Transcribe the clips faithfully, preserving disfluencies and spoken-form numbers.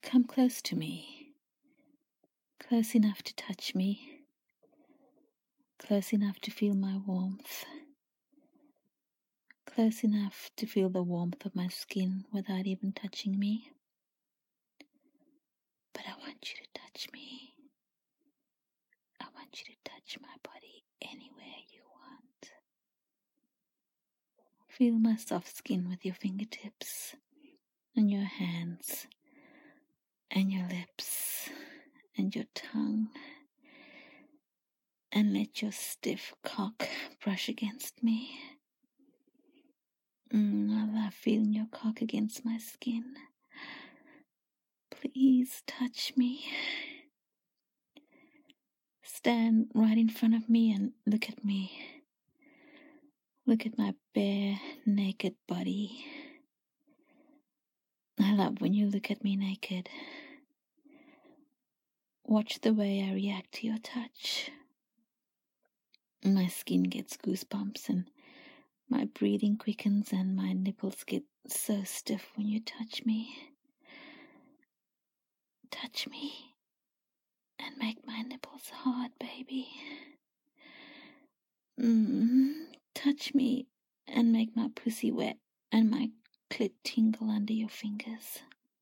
Come close to me, close enough to touch me, close enough to feel my warmth, close enough to feel the warmth of my skin without even touching me. But I want you to touch me. I want you to touch my body anywhere you want. Feel my soft skin with your fingertips and your hands and your lips and your tongue, and let your stiff cock brush against me. Mm, I love feeling your cock against my skin. Please touch me. Stand right in front of me and look at me. Look at my bare, naked body. I love when you look at me naked. Watch the way I react to your touch. My skin gets goosebumps and my breathing quickens and my nipples get so stiff when you touch me. Touch me and make my nipples hard, baby. Mm, touch me and make my pussy wet and my clit tingle under your fingers.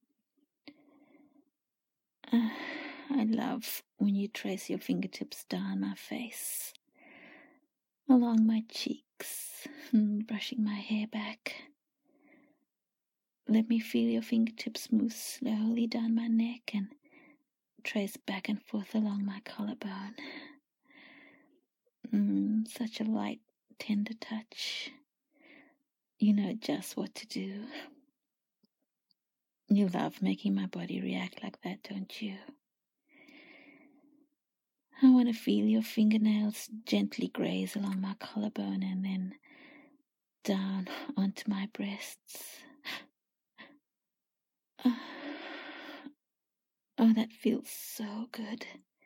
Uh, I love when you trace your fingertips down my face, along my cheeks, brushing my hair back. Let me feel your fingertips move slowly down my neck and trace back and forth along my collarbone. Mm, such a light, tender touch. You know just what to do. You love making my body react like that, don't you? I want to feel your fingernails gently graze along my collarbone and then down onto my breasts. Oh, oh, that feels so good.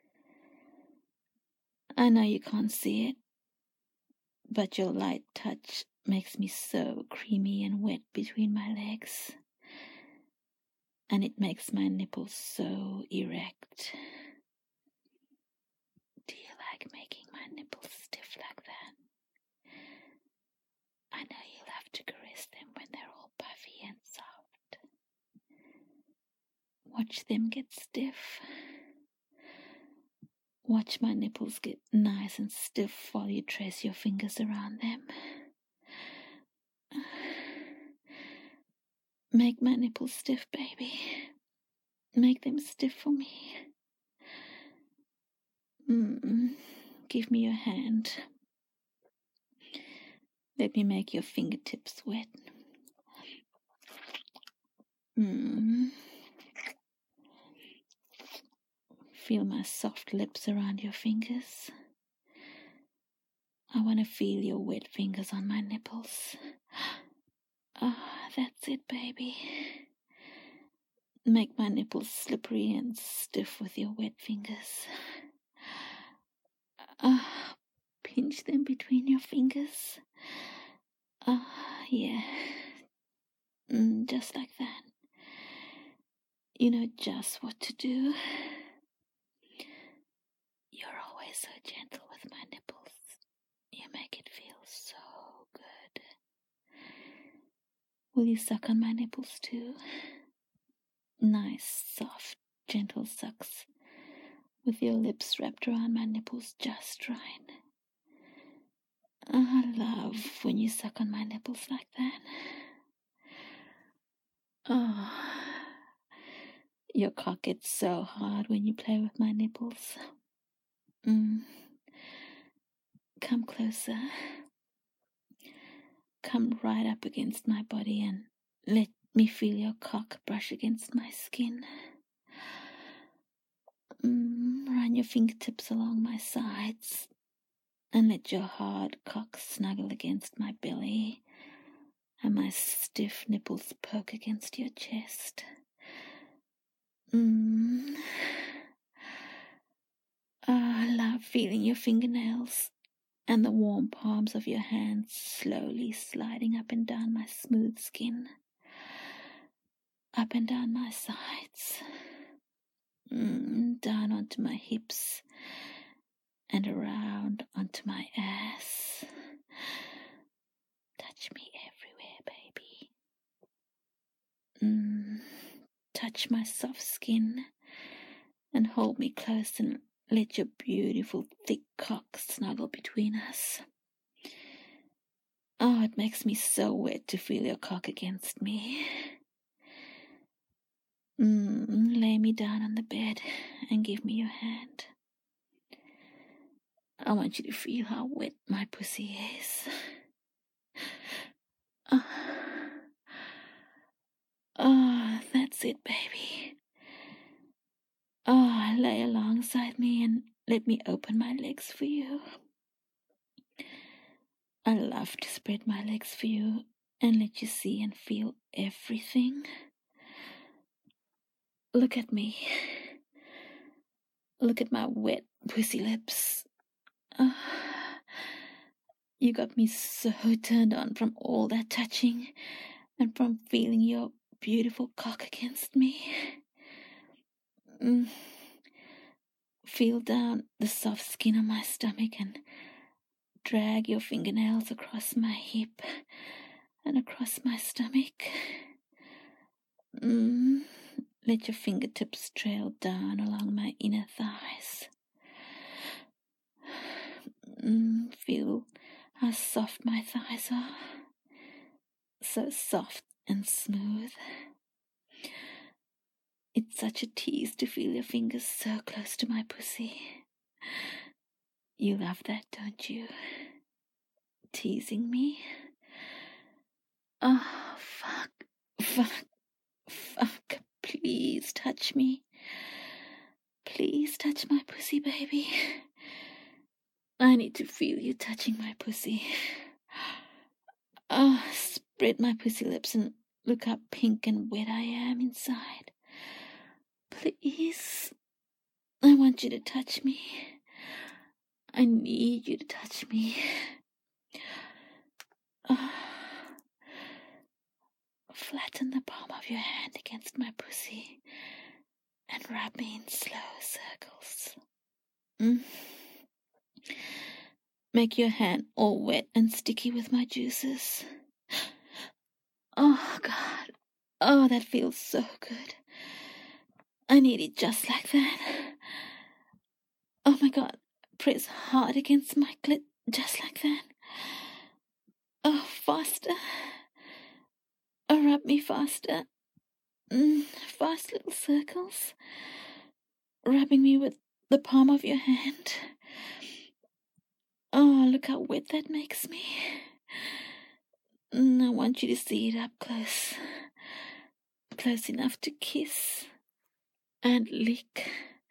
I know you can't see it, but your light touch makes me so creamy and wet between my legs. And it makes my nipples so erect. Do you like making my nipples stiff like that? I know you love to caress them when they're all puffy and soft. Watch them get stiff. Watch my nipples get nice and stiff while you trace your fingers around them. Make my nipples stiff, baby. Make them stiff for me. Mm, give me your hand. Let me make your fingertips wet. Mm. Feel my soft lips around your fingers. I want to feel your wet fingers on my nipples. Ah, oh, that's it, baby. Make my nipples slippery and stiff with your wet fingers. Ah, oh, pinch them between your fingers. Ah, oh, yeah. Mm, just like that. You know just what to do. You're always so gentle with my nipples. You make it feel so good. Will you suck on my nipples too? Nice, soft, gentle sucks with your lips wrapped around my nipples just right. I love when you suck on my nipples like that. Oh, your cock gets so hard when you play with my nipples. Mm. Come closer. Come right up against my body and let me feel your cock brush against my skin. Mm, run your fingertips along my sides and let your hard cock snuggle against my belly and my stiff nipples poke against your chest. Mm. Oh, I love feeling your fingernails and the warm palms of your hands slowly sliding up and down my smooth skin, up and down my sides. Mm, down onto my hips and around onto my ass. Touch me everywhere, baby. Mm, touch my soft skin and hold me close and let your beautiful thick cock snuggle between us. Oh, it makes me so wet to feel your cock against me. Mm, lay me down on the bed and give me your hand. I want you to feel how wet my pussy is. Oh, oh, that's it, baby. Oh, lay alongside me and let me open my legs for you. I love to spread my legs for you and let you see and feel everything. Look at me. Look at my wet pussy lips. Oh, you got me so turned on from all that touching and from feeling your beautiful cock against me. Mm. Feel down the soft skin on my stomach and drag your fingernails across my hip and across my stomach. Mm. Let your fingertips trail down along my inner thighs. Mm. Feel how soft my thighs are. So soft and smooth. It's such a tease to feel your fingers so close to my pussy. You love that, don't you? Teasing me? Oh, fuck, fuck, fuck. Please touch me. Please touch my pussy, baby. I need to feel you touching my pussy. Oh, spread my pussy lips and look how pink and wet I am inside. Please. I want you to touch me. I need you to touch me. Oh. Flatten the palm of your hand against my pussy and rub me in slow circles. Mm. Make your hand all wet and sticky with my juices. Oh, God. Oh, that feels so good. I need it just like that. Oh, my God. Press hard against my clit just like that. Oh, faster. Oh, rub me faster. Mm, fast little circles. Rubbing me with the palm of your hand. Oh, look how wet that makes me. Mm, I want you to see it up close. Close enough to kiss and lick.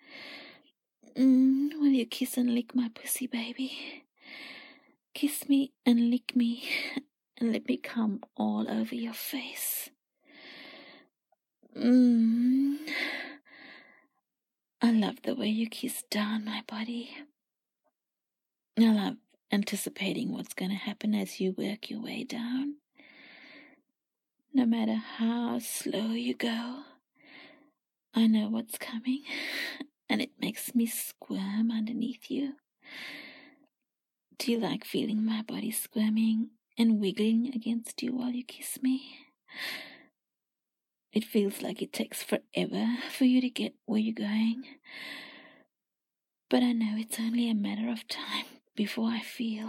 Mm, will you kiss and lick my pussy, baby? Kiss me and lick me and let me come all over your face. Mm. I love the way you kiss down my body. I love anticipating what's going to happen as you work your way down. No matter how slow you go, I know what's coming, and it makes me squirm underneath you. Do you like feeling my body squirming and wiggling against you while you kiss me? It feels like it takes forever for you to get where you're going, but I know it's only a matter of time before I feel...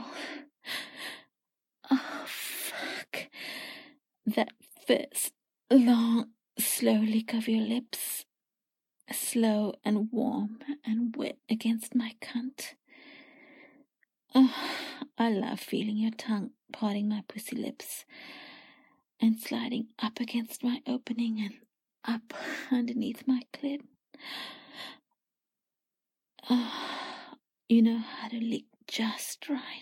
Oh, fuck. That first long, slow lick of your lips, slow and warm and wet against my cunt. Oh, I love feeling your tongue parting my pussy lips and sliding up against my opening and up underneath my clit. Oh, you know how to lick just right.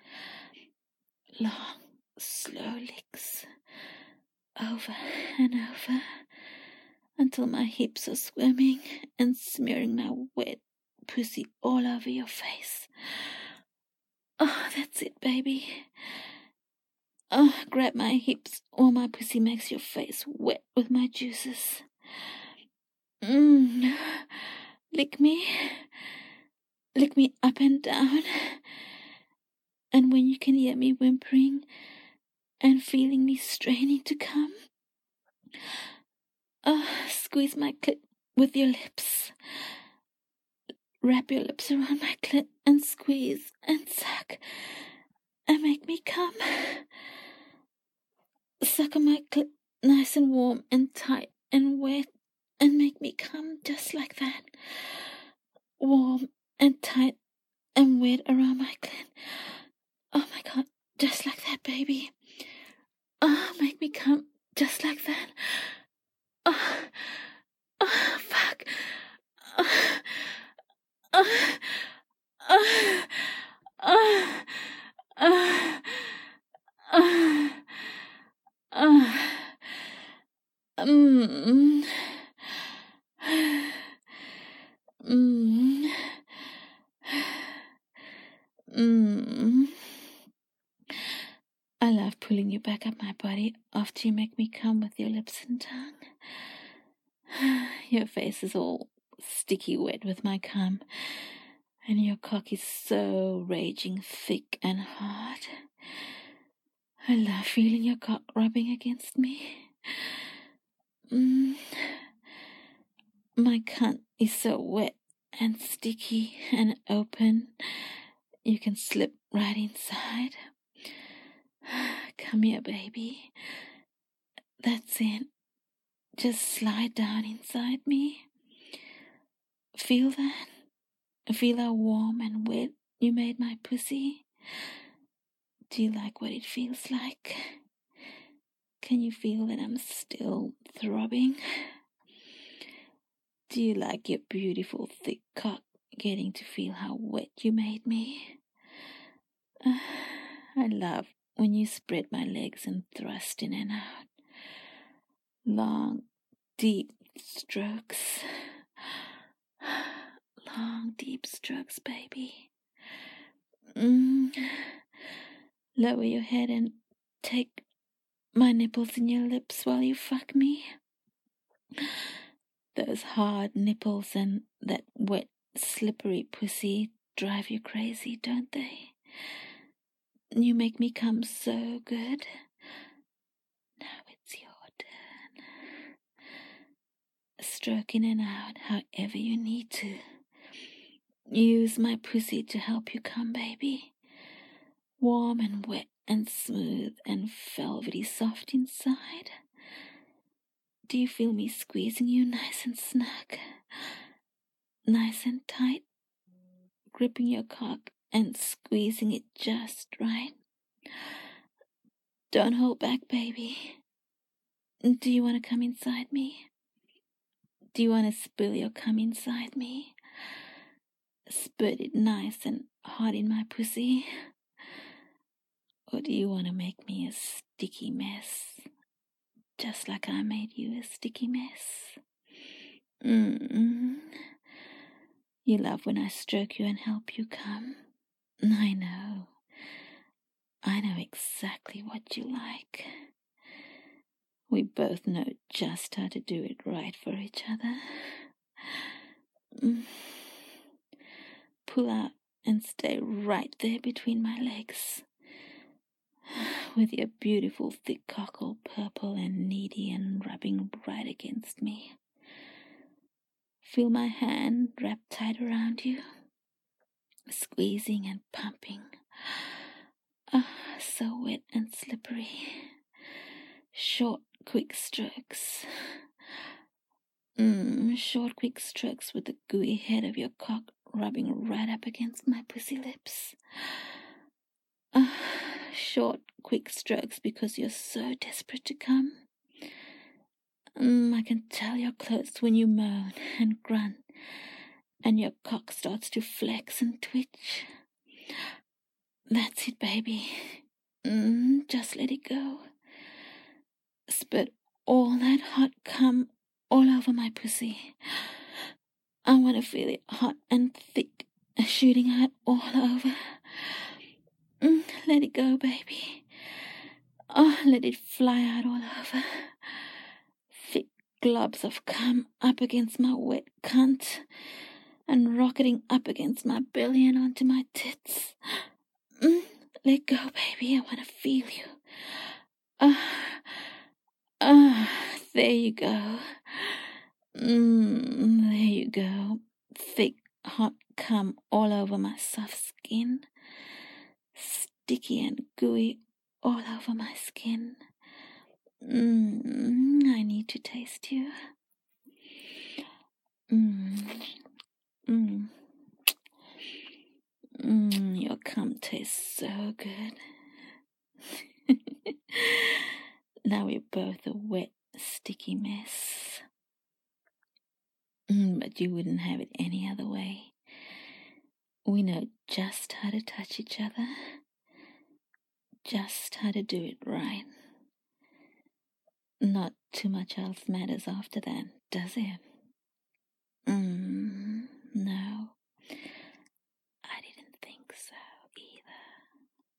Long, slow licks over and over until my hips are swimming and smearing my wet pussy all over your face. Oh, that's it, baby. Oh, grab my hips while my pussy makes your face wet with my juices. Mm. Lick me. Lick me up and down. And when you can hear me whimpering and feeling me straining to come, uh, squeeze my clit with your lips. Wrap your lips around my clit and squeeze and suck and make me come. Suck on my clit nice and warm and tight and wet and make me come just like that. Warm and tight and wet around my clit. Oh my God, just like that, baby. Oh, make me come just like that. Oh, oh fuck. Oh, oh, oh, oh, oh, oh, oh. Mm. Mm. Mm. I love pulling you back up my body after you make me come with your lips and tongue. Your face is all sticky wet with my cum, and your cock is so raging thick and hard. I love feeling your cock rubbing against me. Mm. My cunt is so wet and sticky and open, you can slip right inside. Come here, baby. That's it. Just slide down inside me. Feel that? Feel how warm and wet you made my pussy? Do you like what it feels like? Can you feel that I'm still throbbing? Do you like your beautiful thick cock getting to feel how wet you made me? Uh, I love when you spread my legs and thrust in and out. Long, deep strokes. Long, deep strokes, baby. Mm. Lower your head and take my nipples in your lips while you fuck me. Those hard nipples and that wet, slippery pussy drive you crazy, don't they? You make me come so good. Now it's your turn. Stroke in and out however you need to. Use my pussy to help you come, baby. Warm and wet and smooth and velvety soft inside. Do you feel me squeezing you nice and snug? Nice and tight? Gripping your cock and squeezing it just right? Don't hold back, baby. Do you want to come inside me? Do you want to spill your cum inside me? Spurt it nice and hot in my pussy? Or do you want to make me a sticky mess? Just like I made you a sticky mess? Mm-mm. You love when I stroke you and help you come. I know. I know exactly what you like. We both know just how to do it right for each other. Mm. Pull out and stay right there between my legs. With your beautiful thick cock all purple and needy and rubbing right against me. Feel my hand wrapped tight around you, squeezing and pumping. Ah, oh, so wet and slippery. Short, quick strokes. Mm, short, quick strokes with the gooey head of your cock rubbing right up against my pussy lips. Ah, oh, short, quick strokes because you're so desperate to come. Mm, I can tell you're close when you moan and grunt and your cock starts to flex and twitch. That's it, baby. Mm, just let it go. Spit all that hot cum all over my pussy. I want to feel it hot and thick, shooting out all over. Mm, let it go, baby. Oh, let it fly out all over. Thick, globs of cum up against my wet cunt and rocketing up against my belly and onto my tits. Mm, let go, baby. I want to feel you. Ah, ah, there you go. Mm, there you go. Thick, hot cum all over my soft skin. Sticky and gooey all over my skin. Mm, I need to taste you. Mm, mm, mm, your cum tastes so good. Now we're both a wet, sticky mess. Mm, but you wouldn't have it any other way. We know just how to touch each other, just how to do it right. Not too much else matters after that, does it? Mm, no, I didn't think so either.